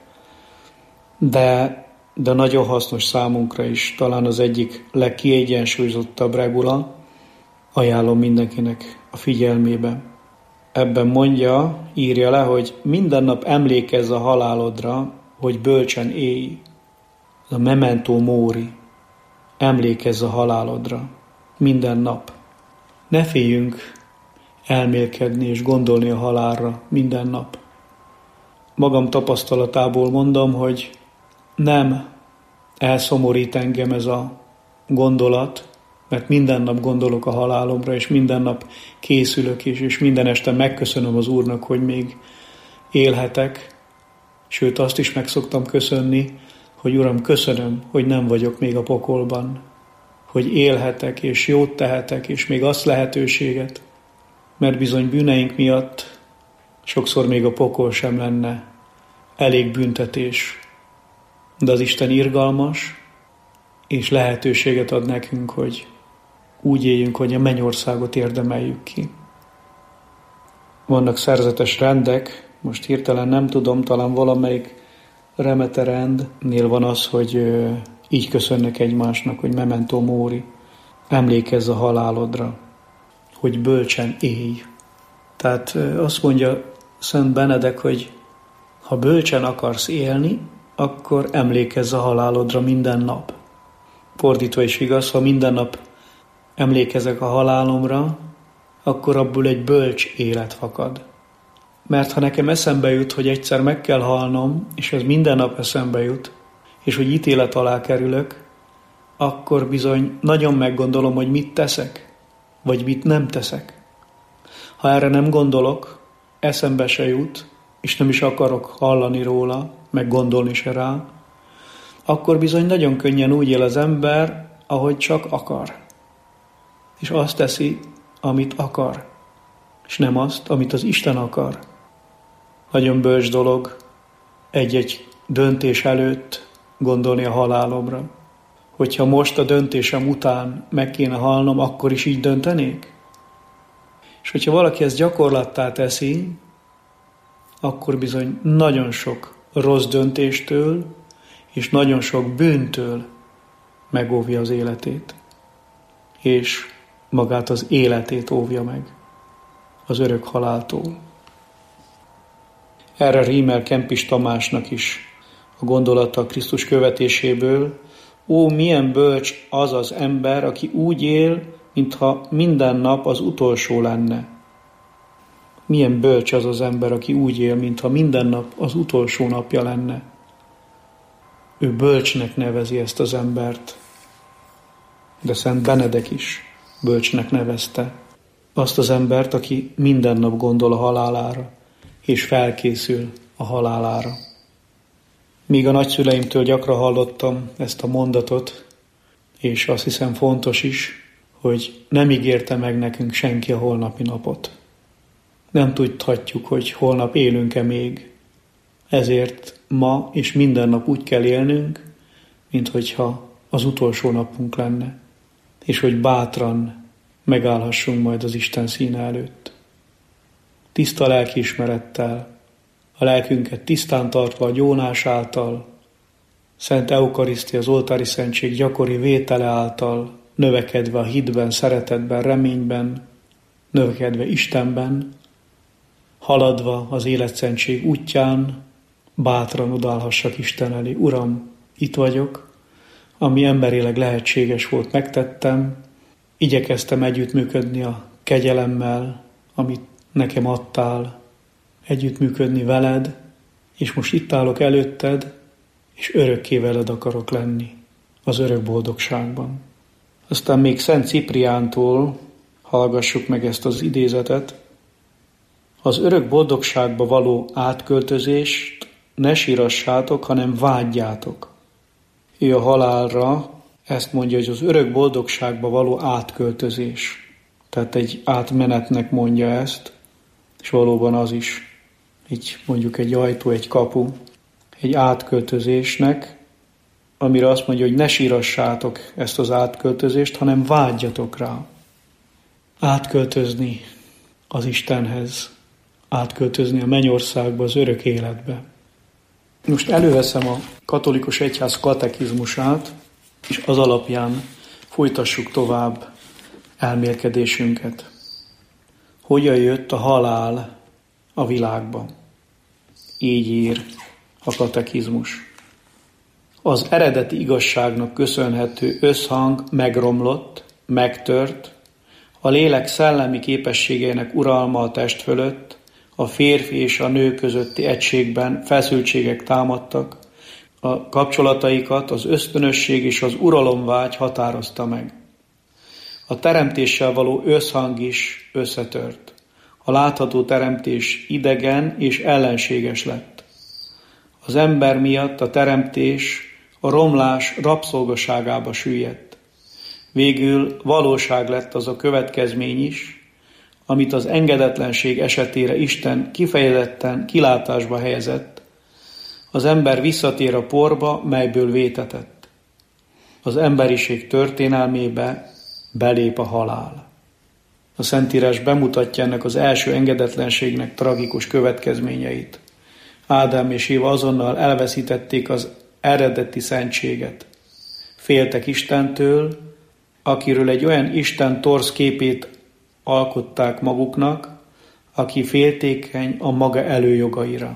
[SPEAKER 10] de, de nagyon hasznos számunkra is, talán az egyik legkiegyensúlyozottabb regula, ajánlom mindenkinek a figyelmébe. Ebben mondja, írja le, hogy minden nap emlékezz a halálodra, hogy bölcsen élj. A memento mori. Emlékezz a halálodra. Minden nap. Ne féljünk elmélkedni és gondolni a halálra minden nap. Magam tapasztalatából mondom, hogy nem elszomorít engem ez a gondolat, mert minden nap gondolok a halálomra, és minden nap készülök is, és minden este megköszönöm az Úrnak, hogy még élhetek. Sőt, azt is meg szoktam köszönni, hogy Uram, köszönöm, hogy nem vagyok még a pokolban, hogy élhetek, és jót tehetek, és még azt lehetőséget, mert bizony bűneink miatt sokszor még a pokol sem lenne elég büntetés. De az Isten irgalmas, és lehetőséget ad nekünk, hogy úgy éljünk, hogy a mennyországot érdemeljük ki. Vannak szerzetes rendek, most hirtelen nem tudom, talán valamelyik remete rendnél van az, hogy így köszönnek egymásnak, hogy memento mori, emlékezz a halálodra, hogy bölcsen élj. Tehát azt mondja Szent Benedek, hogy ha bölcsen akarsz élni, akkor emlékezz a halálodra minden nap. Fordítva is igaz, ha minden nap emlékezek a halálomra, akkor abból egy bölcs élet fakad. Mert ha nekem eszembe jut, hogy egyszer meg kell halnom, és ez minden nap eszembe jut, és hogy ítélet alá kerülök, akkor bizony nagyon meggondolom, hogy mit teszek, vagy mit nem teszek. Ha erre nem gondolok, eszembe se jut, és nem is akarok hallani róla, meg gondolni se rá, akkor bizony nagyon könnyen úgy él az ember, ahogy csak akar. És azt teszi, amit akar, és nem azt, amit az Isten akar. Nagyon bölcs dolog egy-egy döntés előtt gondolni a halálomra. Hogyha most a döntésem után meg kéne halnom, akkor is így döntenék? És hogyha valaki ezt gyakorlattá teszi, akkor bizony nagyon sok rossz döntéstől és nagyon sok bűntől megóvja az életét. És magát az életét óvja meg az örök haláltól. Erre rímel Kempis Tamásnak is a gondolata a Krisztus követéséből: ó, milyen bölcs az az ember, aki úgy él, mintha minden nap az utolsó lenne. Milyen bölcs az az ember, aki úgy él, mintha minden nap az utolsó napja lenne. Ő bölcsnek nevezi ezt az embert, de Szent Benedek is bölcsnek nevezte azt az embert, aki minden nap gondol a halálára, és felkészül a halálára. Míg a nagyszüleimtől gyakran hallottam ezt a mondatot, és azt hiszem fontos is, hogy nem ígérte meg nekünk senki a holnapi napot. Nem tudhatjuk, hogy holnap élünk-e még. Ezért ma és minden nap úgy kell élnünk, minthogyha az utolsó napunk lenne, és hogy bátran megállhassunk majd az Isten színe előtt. Tiszta lelkiismerettel, a lelkünket tisztán tartva a gyónás által, Szent Eukarisztia, az oltári szentség gyakori vétele által, növekedve a hitben, szeretetben, reményben, növekedve Istenben, haladva az életszentség útján, bátran odaállhassak Isten elé. Uram, itt vagyok, ami emberileg lehetséges volt, megtettem, igyekeztem együttműködni a kegyelemmel, amit nekem adtál, együttműködni veled, és most itt állok előtted, és örökké veled akarok lenni az örök boldogságban. Aztán még Szent Cipriántól hallgassuk meg ezt az idézetet. Az örök boldogságba való átköltözést ne sírassátok, hanem vágyjátok. Ő a halálra ezt mondja, hogy az örök boldogságba való átköltözés. Tehát egy átmenetnek mondja ezt, és valóban az is, így mondjuk egy ajtó, egy kapu, egy átköltözésnek, amire azt mondja, hogy ne sírassátok ezt az átköltözést, hanem vágyjatok rá. Átköltözni az Istenhez, átköltözni a mennyországba, az örök életbe. Most előveszem a katolikus egyház katekizmusát, és az alapján folytassuk tovább elmélkedésünket. Hogyan jött a halál a világba? Így ír a katekizmus. Az eredeti igazságnak köszönhető összhang megromlott, megtört, a lélek szellemi képességeinek uralma a test fölött, a férfi és a nő közötti egységben feszültségek támadtak, a kapcsolataikat az ösztönösség és az uralomvágy határozta meg. A teremtéssel való összhang is összetört. A látható teremtés idegen és ellenséges lett. Az ember miatt a teremtés a romlás rabszolgaságába süllyedt. Végül valóság lett az a következmény is, amit az engedetlenség esetére Isten kifejezetten kilátásba helyezett. Az ember visszatér a porba, melyből vétetett. Az emberiség történelmébe belép a halál. A Szentírás bemutatja ennek az első engedetlenségnek tragikus következményeit. Ádám és Éva azonnal elveszítették az eredeti szentséget. Féltek Istentől, akiről egy olyan Isten torz képét alkották maguknak, aki féltékeny a maga előjogaira.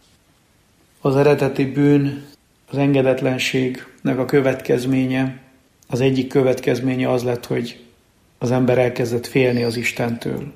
[SPEAKER 10] Az eredeti bűn, az engedetlenségnek a következménye, az egyik következménye az lett, hogy az ember elkezdett félni az Istentől.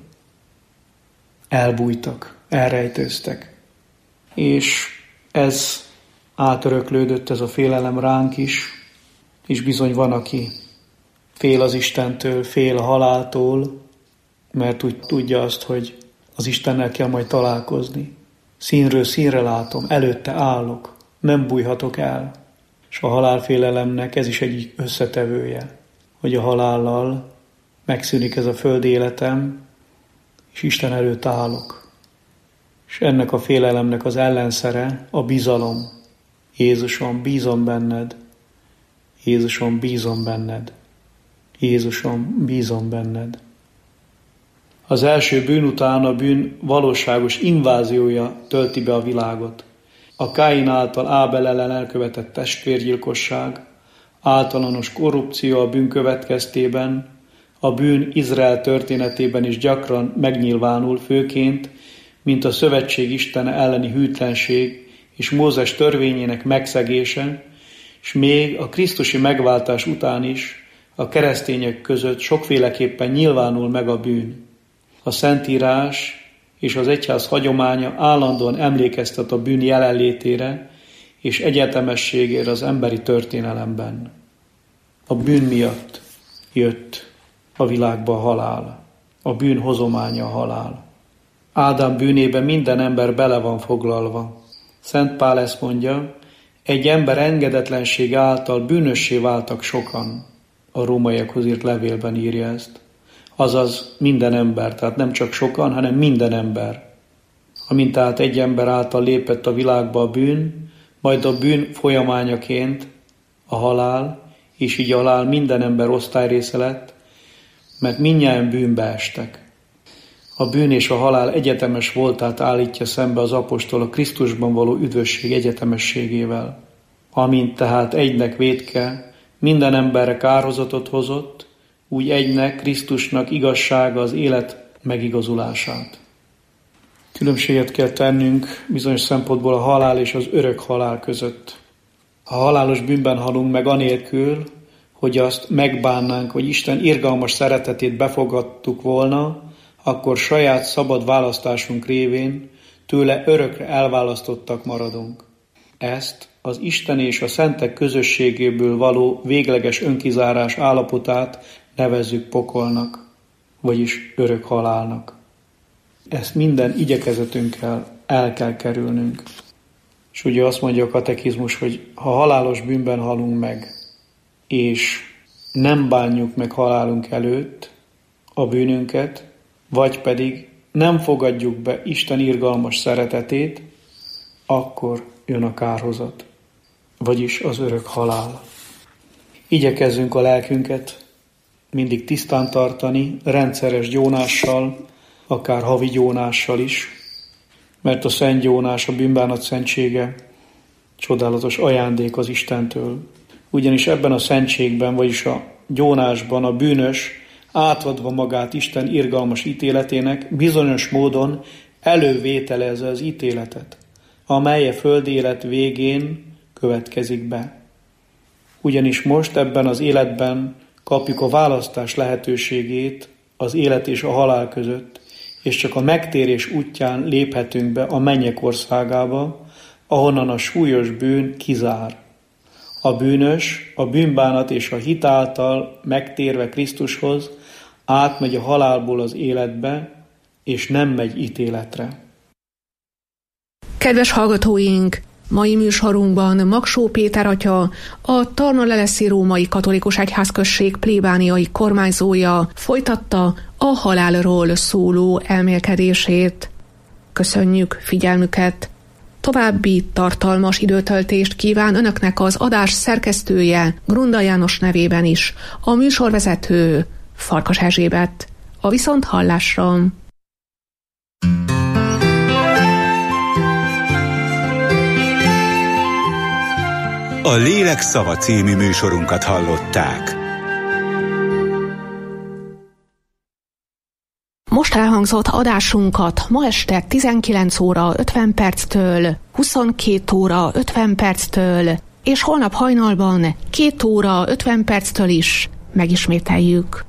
[SPEAKER 10] Elbújtak, elrejtőztek. És ez átöröklődött, ez a félelem ránk is, és bizony van, aki fél az Istentől, fél a haláltól, mert úgy tudja azt, hogy az Istennel kell majd találkozni. Színről színre látom, előtte állok, nem bújhatok el. És a halálfélelemnek ez is egy összetevője, hogy a halállal megszűnik ez a földi életem, és Isten előtt állok. És ennek a félelemnek az ellenszere a bizalom. Jézusom, bízom benned. Jézusom, bízom benned. Jézusom, bízom benned. Az első bűn után a bűn valóságos inváziója tölti be a világot. A Káin által Ábel ellen elkövetett testvérgyilkosság, általános korrupció a bűn következtében, a bűn Izrael történetében is gyakran megnyilvánul, főként, mint a szövetség Istene elleni hűtlenség és Mózes törvényének megszegése, és még a krisztusi megváltás után is a keresztények között sokféleképpen nyilvánul meg a bűn. A Szentírás és az egyház hagyománya állandóan emlékeztet a bűn jelenlétére és egyetemességére az emberi történelemben. A bűn miatt jött a világba a halál. A bűn hozománya a halál. Ádám bűnében minden ember bele van foglalva. Szent Pál ezt mondja, egy ember engedetlensége által bűnössé váltak sokan. A rómaiakhoz írt levélben írja ezt. Azaz minden ember, tehát nem csak sokan, hanem minden ember. Amint tehát egy ember által lépett a világba a bűn, majd a bűn folyamányaként a halál, és így a halál minden ember osztályrésze lett, mert mindnyájan bűnbe estek. A bűn és a halál egyetemes voltát állítja szembe az apostol a Krisztusban való üdvösség egyetemességével. Amint tehát egynek vétke minden emberre kárhozatot hozott, úgy egynek, Krisztusnak igazsága az élet megigazulását. Különbséget kell tennünk bizonyos szempontból a halál és az örök halál között. A halálos bűnben halunk meg anélkül, hogy azt megbánnánk, hogy Isten irgalmas szeretetét befogadtuk volna, akkor saját szabad választásunk révén tőle örökre elválasztottak maradunk. Ezt az Isten és a szentek közösségéből való végleges önkizárás állapotát nevezzük pokolnak, vagyis örök halálnak. Ezt minden igyekezetünkkel el kell kerülnünk. És ugye azt mondja a katekizmus, hogy ha halálos bűnben halunk meg, és nem bánjuk meg halálunk előtt a bűnünket, vagy pedig nem fogadjuk be Isten irgalmas szeretetét, akkor jön a kárhozat, vagyis az örök halál. Igyekezzünk a lelkünket mindig tisztán tartani, rendszeres gyónással, akár havi gyónással is, mert a szent gyónás, a bűnbánat szentsége csodálatos ajándék az Istentől. Ugyanis ebben a szentségben, vagyis a gyónásban a bűnös átadva magát Isten irgalmas ítéletének bizonyos módon elővételezze az ítéletet, amely a földi élet végén következik be. Ugyanis most ebben az életben kapjuk a választás lehetőségét az élet és a halál között, és csak a megtérés útján léphetünk be a mennyek országába, ahonnan a súlyos bűn kizár. A bűnös, a bűnbánat és a hit által megtérve Krisztushoz átmegy a halálból az életbe, és nem megy ítéletre.
[SPEAKER 4] Kedves hallgatóink! Mai műsorunkban Magsó Péter atya, a Tarnaleleszi Római Katolikus Egyházközség plébániai kormányzója folytatta a halálról szóló elmélkedését. Köszönjük figyelmüket! További tartalmas időtöltést kíván önöknek az adás szerkesztője, Grunda János nevében is, a műsorvezető Farkas Erzsébet. A viszonthallásra!
[SPEAKER 9] A Lélek szava című műsorunkat hallották.
[SPEAKER 4] Most elhangzott adásunkat ma este tizenkilenc óra ötven perctől, huszonkét óra ötven perctől, és holnap hajnalban két óra ötven perctől is megismételjük.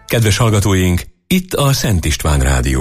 [SPEAKER 1] Kedves hallgatóink, itt a Szent István Rádió.